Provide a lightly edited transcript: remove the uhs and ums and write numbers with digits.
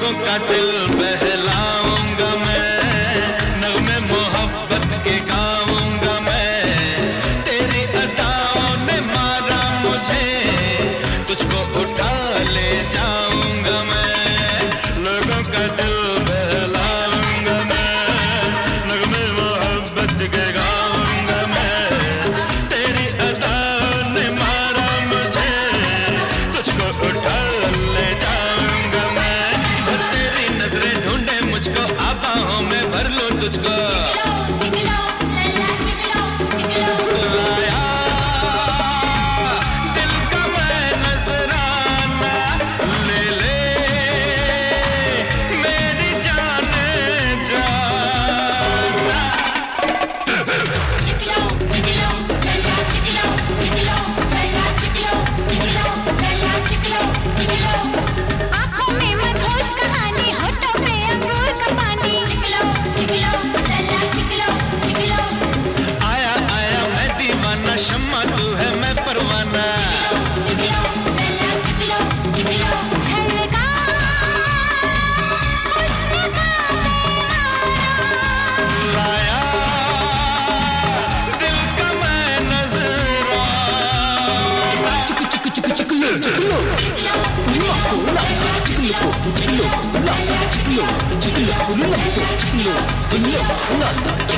लोगों का दिल बहलाऊंगा मैं, नग़्मे मोहब्बत के गाऊंगा मैं। तेरी अदाओं ने मारा मुझे, तुझको उठा ले जाऊंगा मैं। लोगों का दिल बहलाऊंगा मैं, नग़्मे मोहब्बत के गाऊंगा मैं। तेरी अदाओं ने मारा मुझे, तुझको उठा ले जाऊंगा मैं। तेरी नजरें ढूंढे मुझको, आबाहों में भर लूं तुझको। लाया दिल का मैं नजराना, ले ले मेरी जाने जाना। आँखों में मधुर कहानी, होठों पे अंगूर का पानी। आया आया मैं दीवाना, शम्मा तू है मैं परवाना। झलका हुस्न का लाया दिल का मैं नजराना। चिकलो